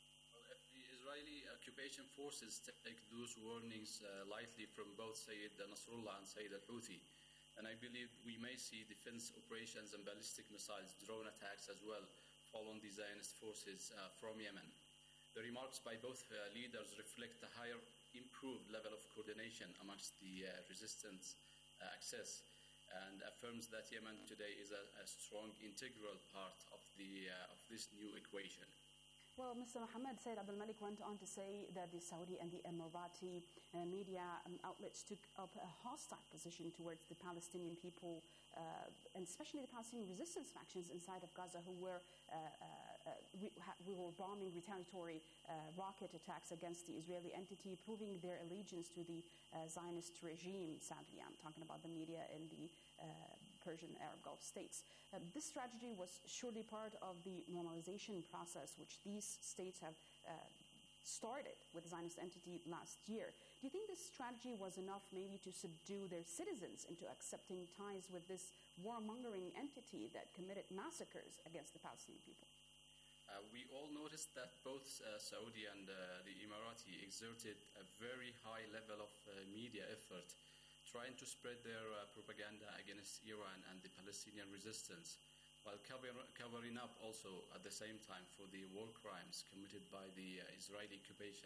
Israeli occupation forces take those warnings uh, lightly from both Sayyid Nasrallah and Sayyid al-Houthi. And I believe we may see defense operations and ballistic missiles, drone attacks as well, following the Zionist forces uh, from Yemen. The remarks by both uh, leaders reflect a higher, improved level of coordination amongst the uh, resistance uh, axis, and affirms that Yemen today is a, a strong, integral part of, the, uh, of this new equation. Well, Mister Mohammed Said Abdul Malik went on to say that the Saudi and the Emirati uh, media um, outlets took up a hostile position towards the Palestinian people, uh, and especially the Palestinian resistance factions inside of Gaza, who were uh, uh, re- ha- we were bombing retaliatory uh, rocket attacks against the Israeli entity, proving their allegiance to the uh, Zionist regime. Sadly, I'm talking about the media in the uh, Persian Arab Gulf states. Uh, this strategy was surely part of the normalization process which these states have uh, started with the Zionist entity last year. Do you think this strategy was enough maybe to subdue their citizens into accepting ties with this warmongering entity that committed massacres against the Palestinian people? Uh, we all noticed that both uh, Saudi and uh, the Emirati exerted a very high level of uh, media effort trying to spread their uh, propaganda against Iran and the Palestinian resistance, while cover- covering up also at the same time for the war crimes committed by the uh, Israeli occupation.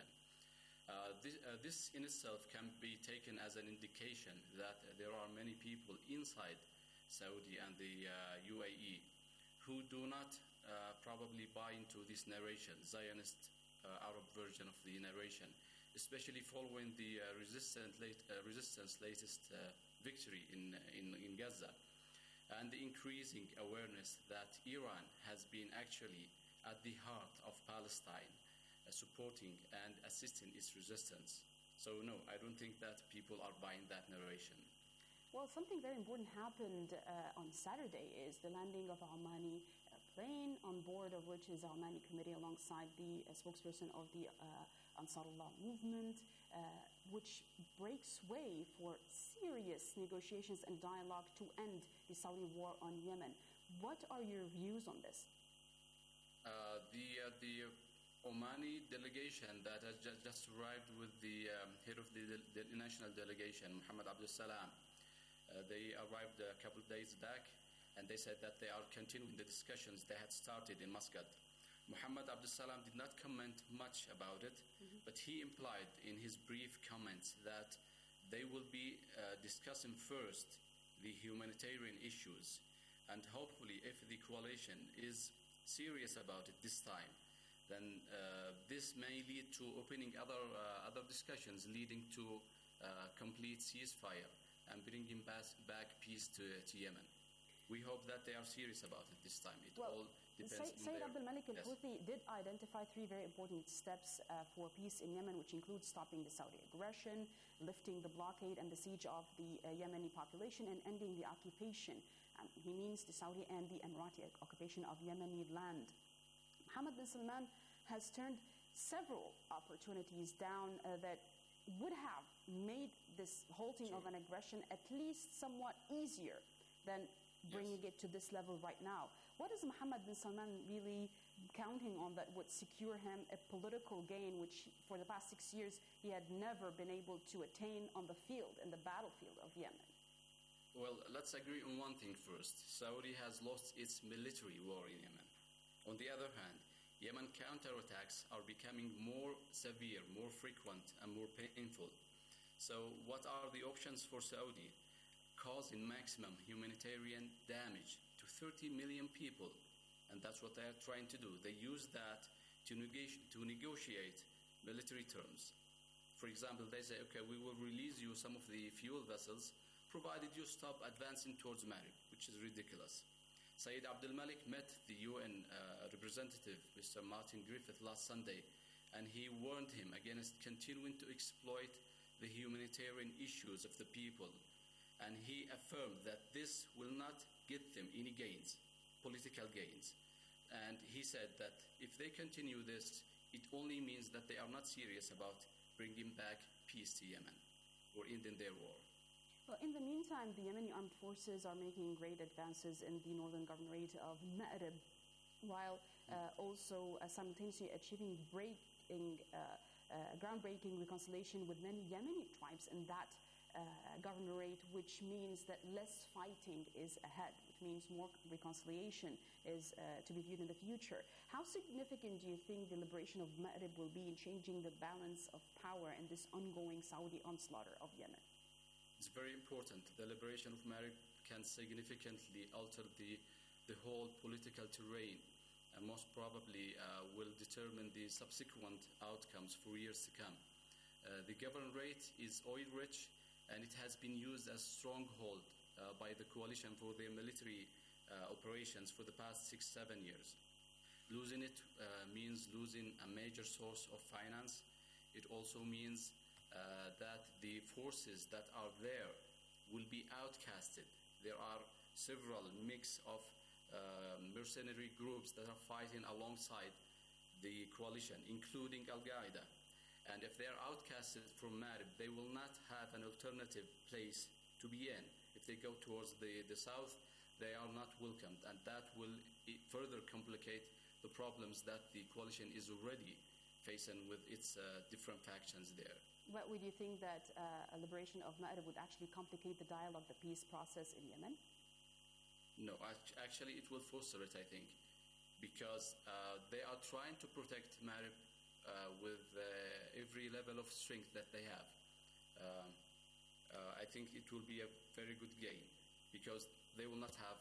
Uh, this, uh, this in itself can be taken as an indication that uh, there are many people inside Saudi and the uh, U A E who do not uh, probably buy into this narration, Zionist uh, Arab version of the narration, especially following the uh, resistant late, uh, resistance latest uh, victory in, in, in Gaza, and the increasing awareness that Iran has been actually at the heart of Palestine, uh, supporting and assisting its resistance. So no, I don't think that people are buying that narration. Well, something very important happened uh, on Saturday is the landing of Almani uh, plane, on board of which is Almani committee alongside the uh, spokesperson of the uh, Ansarullah movement, uh, which breaks way for serious negotiations and dialogue to end the Saudi war on Yemen. What are your views on this? Uh, the uh, the Omani delegation that has just, just arrived with the um, head of the, the, the national delegation, Muhammad Abdul Salam, uh, they arrived a couple of days back, and they said that they are continuing the discussions they had started in Muscat. Muhammad Abdul Salam did not comment much about it, mm-hmm. but he implied in his brief comments that they will be uh, discussing first the humanitarian issues, and hopefully if the coalition is serious about it this time, then uh, this may lead to opening other, uh, other discussions leading to uh, complete ceasefire and bringing back, back peace to, to Yemen. We hope that they are serious about it this time. It well, all depends Say, on Sayyid their... Abdul Malik Al-Houthi yes. did identify three very important steps uh, for peace in Yemen, which include stopping the Saudi aggression, lifting the blockade and the siege of the uh, Yemeni population, and ending the occupation. Um, he means the Saudi and the Emirati occupation of Yemeni land. Mohammed bin Salman has turned several opportunities down uh, that would have made this halting sure. of an aggression at least somewhat easier than bringing yes. it to this level right now. What is Mohammed bin Salman really counting on that would secure him a political gain, which for the past six years he had never been able to attain on the field, in the battlefield of Yemen? Well, let's agree on one thing first. Saudi has lost its military war in Yemen. On the other hand, Yemen counterattacks are becoming more severe, more frequent, and more painful. So what are the options for Saudi? Causing maximum humanitarian damage to thirty million people, and that's what they are trying to do. They use that to, neg- to negotiate military terms. For example, they say, okay, we will release you some of the fuel vessels, provided you stop advancing towards Marib, which is ridiculous. Sayyid Abdul Malik met the U N uh, representative, Mister Martin Griffith, last Sunday, and he warned him against continuing to exploit the humanitarian issues of the people, and he affirmed that this will not get them any gains, political gains. And he said that if they continue this, it only means that they are not serious about bringing back peace to Yemen or ending their war. Well, in the meantime, the Yemeni armed forces are making great advances in the northern governorate of Ma'rib, while uh, also uh, simultaneously achieving breaking, uh, uh, groundbreaking reconciliation with many Yemeni tribes in that uh, governorate, which means that less fighting is ahead, which means more reconciliation is uh, to be viewed in the future. How significant do you think the liberation of Ma'rib will be in changing the balance of power in this ongoing Saudi onslaught of Yemen? It's very important. The liberation of Ma'rib can significantly alter the, the whole political terrain, and most probably uh, will determine the subsequent outcomes for years to come. Uh, the governorate is oil-rich, and it has been used as stronghold uh, by the coalition for their military uh, operations for the past six, seven years. Losing it uh, means losing a major source of finance. It also means Uh, that the forces that are there will be outcasted. There are several mix of uh, mercenary groups that are fighting alongside the coalition, including Al-Qaeda. And if they are outcasted from Ma'rib, they will not have an alternative place to be in. If they go towards the, the south, they are not welcomed, and that will further complicate the problems that the coalition is already facing with its uh, different factions there. But would you think that uh, a liberation of Ma'rib would actually complicate the dialogue, the peace process in Yemen? No, actually it will foster it, I think, because uh, they are trying to protect Ma'rib uh, with uh, every level of strength that they have. Um, uh, I think it will be a very good gain, because they will not have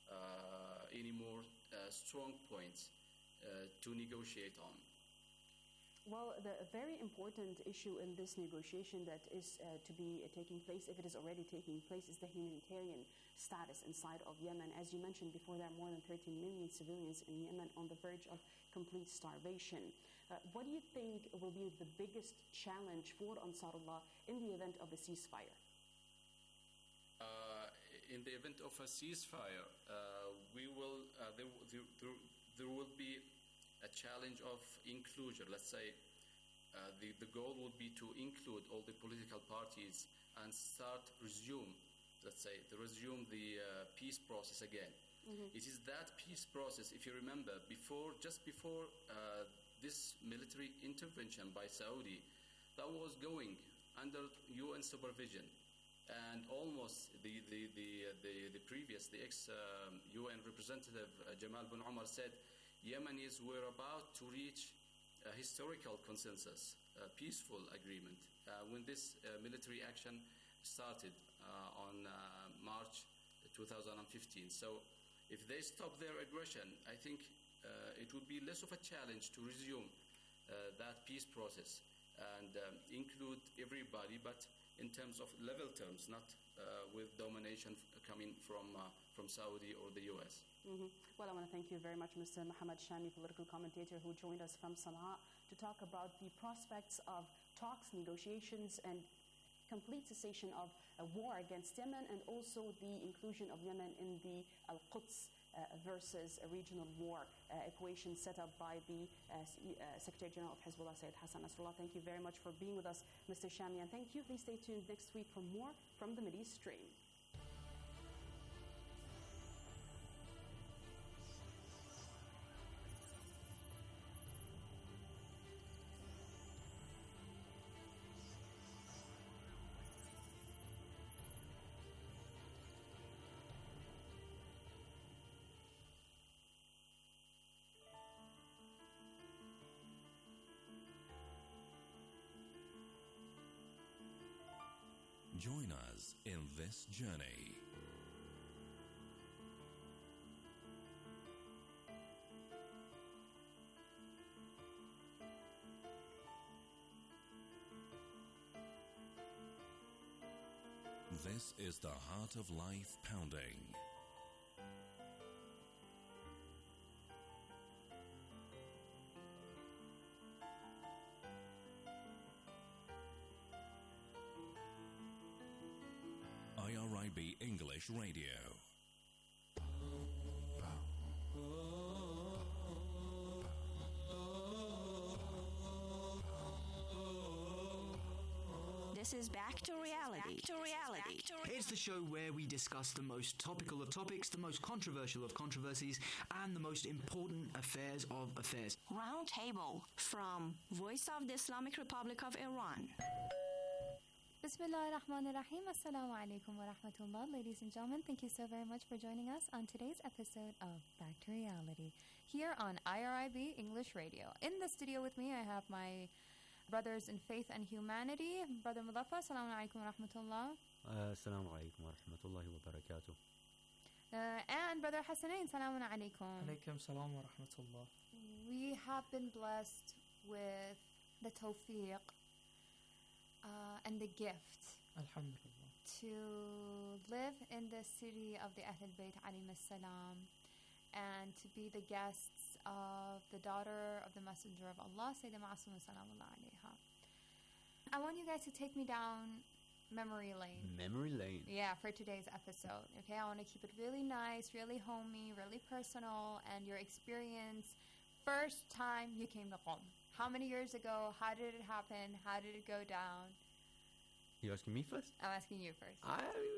uh, any more uh, strong points uh, to negotiate on. Well, the very important issue in this negotiation that is uh, to be uh, taking place, if it is already taking place, is the humanitarian status inside of Yemen. As you mentioned before, there are more than thirteen million civilians in Yemen on the verge of complete starvation. Uh, what do you think will be the biggest challenge for Ansarullah in the event of a ceasefire? Uh, in the event of a ceasefire, uh, we will uh, there, there, there, there will be a challenge of inclusion. Let's say uh, the, the goal would be to include all the political parties and start resume, let's say, to resume the uh, peace process again. Mm-hmm. It is that peace process, if you remember, before, just before uh, this military intervention by Saudi, that was going under U N supervision. And almost the, the, the, the, the previous, the ex-U N um, representative uh, Jamal bin Omar said, Yemenis were about to reach a historical consensus, a peaceful agreement, uh, when this uh, military action started uh, on uh, March two thousand fifteen. So if they stop their aggression, I think uh, it would be less of a challenge to resume uh, that peace process and um, include everybody, but in terms of level terms, not uh, with domination coming from, uh, from Saudi or the U S. Mm-hmm. Well, I want to thank you very much, Mister Mohammed Shami, political commentator who joined us from Sana'a to talk about the prospects of talks, negotiations, and complete cessation of a war against Yemen, and also the inclusion of Yemen in the Al-Quds uh, versus a regional war uh, equation set up by the uh, uh, Secretary General of Hezbollah, Sayyid Hassan Nasrallah. Thank you very much for being with us, Mister Shami, and thank you. Please stay tuned next week for more from the Mideast Stream. Join us in this journey. This is the Heart of Life Pounding. B English Radio. This is Back to Reality. Back to reality. It's the show where we discuss the most topical of topics, the most controversial of controversies, and the most important affairs of affairs. Roundtable from Voice of the Islamic Republic of Iran. Bismillah ar-Rahman ar-Rahim. Assalamu alaikum wa rahmatullah. Ladies and gentlemen, thank you so very much for joining us on today's episode of Back to Reality here on I R I B English Radio. In the studio with me, I have my brothers in faith and humanity. Brother Mudaffar, assalamu alaikum wa rahmatullah. Uh, assalamu alaikum wa rahmatullahi wa barakatuh. Uh, and Brother Hassanain, assalamu alaikum. Alaikum salam wa rahmatullah. We have been blessed with the tawfiq uh, and the gift Alhamdulillah. to live in the city of the Ahlul Bayt alayhim as-salam and to be the guests of the daughter of the Messenger of Allah, Sayyidina Ma'asuma salamullah alayha. I want you guys to take me down memory lane. Memory lane. Yeah, for today's episode. Okay, I want to keep it really nice, really homey, really personal, and your experience first time you came to Qom. How many years ago? How did it happen? How did it go down? You asking me first? I'm asking you first. I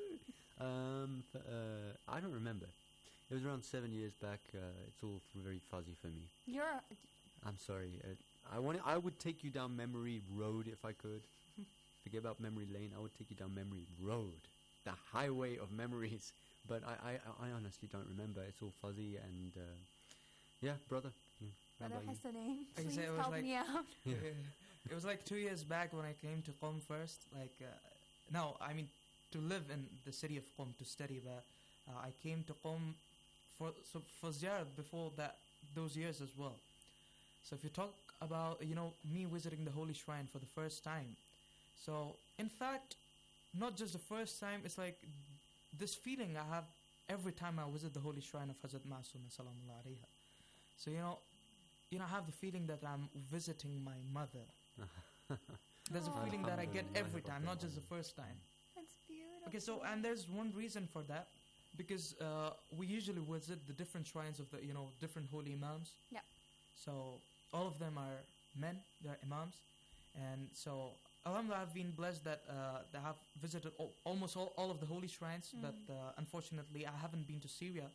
um f- uh, I don't remember. It was around seven years back. Uh, it's all f- very fuzzy for me. You're. I'm sorry. Uh, I want. I would take you down memory road if I could. Forget about memory lane. I would take you down memory road, the highway of memories. But I, I, I honestly don't remember. It's all fuzzy and uh, yeah, brother. Yeah. Brother Hassanain, I please say it was help like- me out. Yeah. It was like two years back when I came to Qom first. Like, uh, no, I mean to live in the city of Qom to study. But uh, I came to Qom for so for ziyarat before that those years as well. So if you talk about you know me visiting the holy shrine for the first time, so in fact, not just the first time. It's like this feeling I have every time I visit the holy shrine of Hazrat Ma'asuma salamullah alayha. So you know, you know, I have the feeling that I'm visiting my mother. There's a feeling that I get every time, not just the first time. That's beautiful. Okay, so and there's one reason for that, because uh, we usually visit the different shrines of the you know different holy imams. Yeah. So all of them are men; they're imams, and so alhamdulillah, I've been blessed that uh, they have visited al- almost all, all of the holy shrines, Mm. but uh, unfortunately, I haven't been to Syria.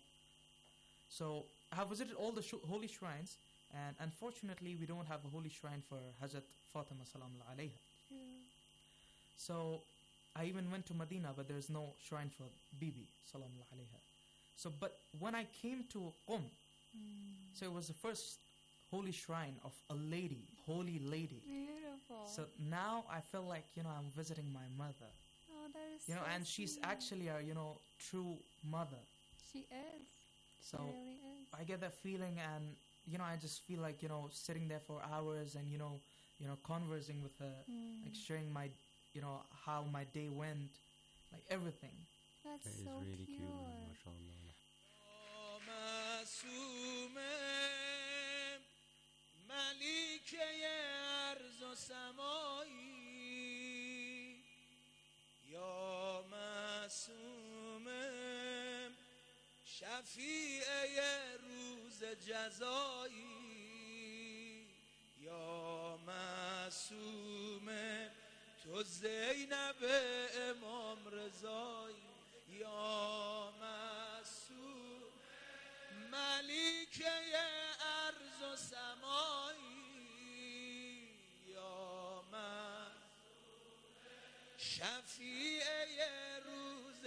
So I have visited all the sh- holy shrines, and unfortunately, we don't have a holy shrine for Hazrat Fatima salamullah alayha. So I even went to Medina, but there's no shrine for Bibi salamullah alayha. So, but when I came to Qom, so it was the first holy shrine of a lady, holy lady. Beautiful. So now I feel like you know I'm visiting my mother. Oh, that is You know, so and she's sweet. actually a you know true mother. She is. So she really is. I get that feeling, and you know, I just feel like you know sitting there for hours and you know, you know, conversing with her, Mm. like sharing my, you know, how my day went, like everything. That's That is so really pure. cute, man, mashallah. معصومم ملیکه ارض و سمایی یا معصومم شفیع روز جزایی یا معصومم تو زینب امام رضایی یا معصوم ملیکه ارض و سمایی یا من شفیع روز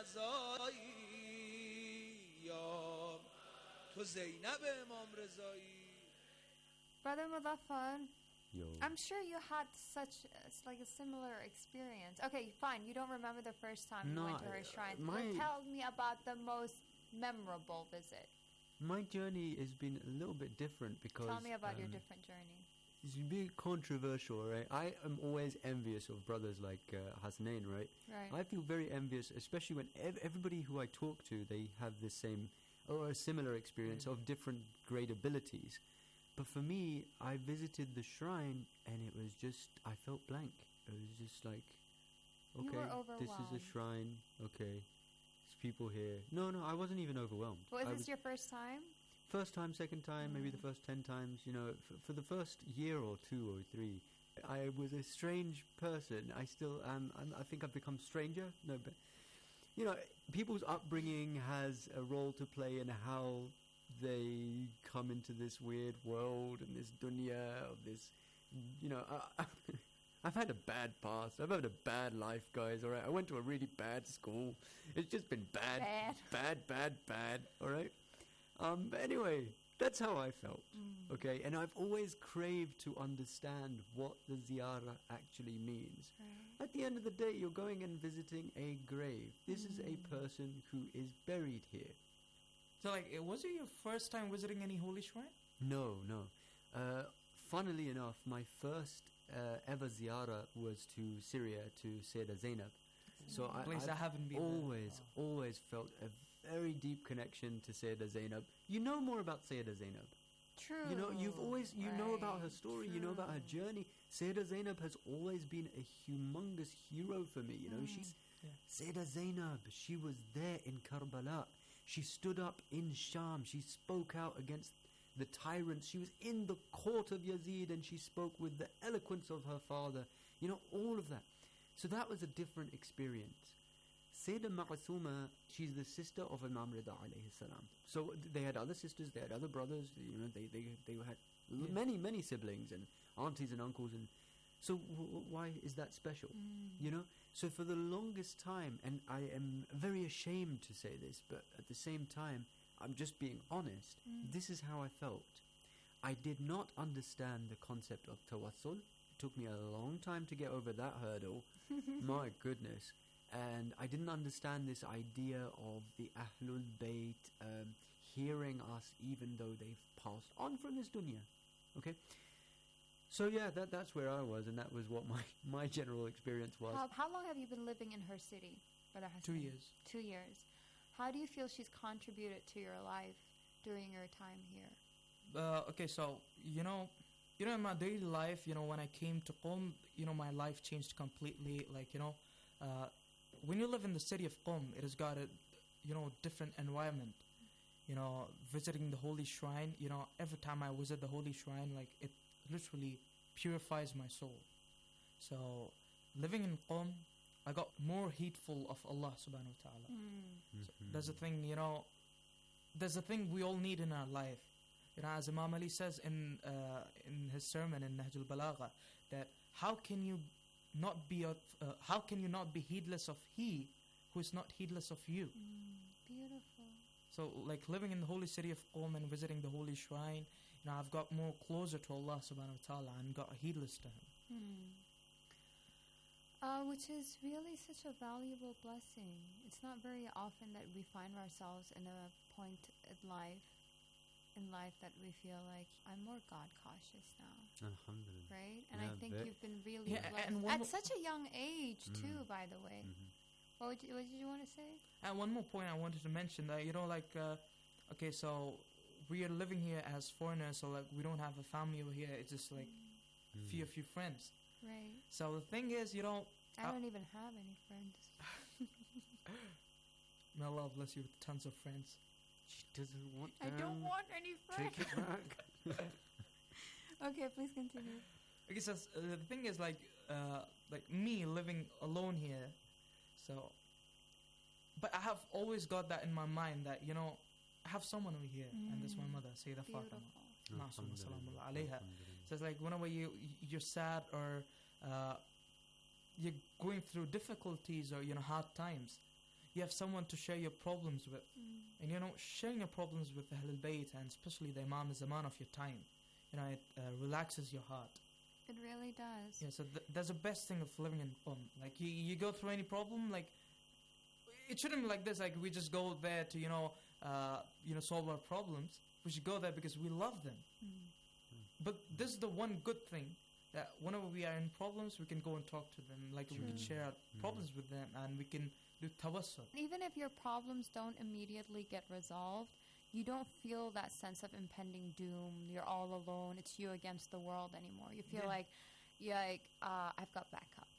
جزایی یا تو زینب امام رضایی. Brother Mudaffar, Yo. I'm sure you had such uh, s- like a similar experience. Okay, fine. You don't remember the first time you No, went to her uh, shrine. my- But tell me about the most memorable visit. My journey has been a little bit different because Tell me about your um, different journey. It's a bit controversial, right? I am always envious of brothers like uh, Hassanain, right? Right. I feel very envious, especially when ev- everybody who I talk to, they have the same or a similar experience of different great abilities. But for me, I visited the shrine and it was just, I felt blank. It was just like, You okay, were this is a overwhelmed. shrine, okay. people here. No, no, I wasn't even overwhelmed. Was I this was your first time? First time, second time, maybe the first ten times. You know, f- for the first year or two or three, I was a strange person. I still am. I'm, I think I've become stranger. No, but you know, people's upbringing has a role to play in how they come into this weird world and this dunya of this. You know, I, I've had a bad past. I've had a bad life, guys. All right, I went to a really bad school. It's just been bad, Bad. bad, bad, bad. All right. Um. But anyway, that's how I felt. Mm. Okay, and I've always craved to understand what the ziyarah actually means. Right. At the end of the day, you're going and visiting a grave. This is a person who is buried here. So, like, uh, was it your first time visiting any holy shrine? No, no. Uh, funnily enough, my first uh, ever ziyarah was to Syria, to Sayyidah Zainab. So a I, place I I've haven't been there. always, always felt a very deep connection to Sayyidah Zainab. You know more about Sayyidah Zainab. True. You know, you've always, you know about her Right. story, you know about her journey. Sayyidah Zainab has always been a humongous hero for me. You know, Mm. she's Yeah. Sayyidah Zainab. She was there in Karbala. She stood up in Sham. She spoke out against the tyrants. She was in the court of Yazid and she spoke with the eloquence of her father. You know, all of that. So that was a different experience. Sayyidah Ma'asuma, she's the sister of Imam Rida alayhi salam. So th- they had other sisters, they had other brothers, you know, they, they, they had l- Yeah. many, many siblings and aunties and uncles. And so w- w- why is that special? You know? So for the longest time, and I am very ashamed to say this, but at the same time, I'm just being honest, Mm. this is how I felt. I did not understand the concept of tawassul. It took me a long time to get over that hurdle. My goodness. And I didn't understand this idea of the Ahlul Bayt um, hearing us even though they've passed on from this dunya. Okay? So yeah, that that's where I was, and that was what my, my general experience was. How, how long have you been living in her city, Brother Two Hassan? years. Two years. How do you feel she's contributed to your life during your time here? Uh, okay, so, you know, you know, in my daily life, you know, when I came to Qom, you know, my life changed completely. Like, you know, uh, when you live in the city of Qom, it has got a, you know, different environment. You know, visiting the holy shrine, you know, every time I visit the holy shrine, like, it literally purifies my soul. So, living in Qom, I got more heedful of Allah subhanahu wa ta'ala. Mm. So there's a thing, you know, there's a thing we all need in our life. You know, as Imam Ali says in uh, in his sermon in Nahj al-Balagha, that how can you not be of, uh, how can you not be heedless of He who is not heedless of you? Mm. Beautiful. So, like living in the holy city of Qom and visiting the holy shrine, you know, I've got more closer to Allah subhanahu wa ta'ala and got heedless to Him. Hmm. Uh, which is really such a valuable blessing. It's not very often that we find ourselves in a point in life, in life that we feel like I'm more God cautious now, Alhamdulillah. right? And Yeah, I think ve- you've been really Yeah, blessed and one at mo- such a young age Mm. too. By the way, Mhm. what, would you, what did you want to say? And one more point I wanted to mention that, you know, like, uh, okay, so we are living here as foreigners, so like we don't have a family over here. It's just like Mm. few few friends. Right. So the thing is, you know, I uh, don't even have any friends. may Allah bless you with tons of friends. She doesn't want I don't them. want any friends. Take it back. Okay, please continue. I guess that's, uh, the thing is, like, uh, like me living alone here, so. But I have always got that in my mind that, you know, I have someone over here, and that's my Mm. mother, Sayyidah Fatima. Beautiful. Ma'asuma Alhamdulillah, salamullah alayha. alhamdulillah. So it's like whenever you you're sad or uh, you're going through difficulties or you know hard times, you have someone to share your problems with, Mm. and you know sharing your problems with the Ahlul Bayt and especially the Imam is the man of your time. You know it uh, relaxes your heart. It really does. Yeah, so th- that's the best thing of living in Qom. Like you, you go through any problem, like it shouldn't be like this. Like we just go there to you know uh, you know solve our problems. We should go there because we love them. Mm. But this is the one good thing that whenever we are in problems, we can go and talk to them. Like we can True. share our problems with them, and we can do tawassul. Even if your problems don't immediately get resolved, you don't feel that sense of impending doom. You're all alone. It's you against the world anymore. You feel Yeah. like, you're like, uh, I've got backup.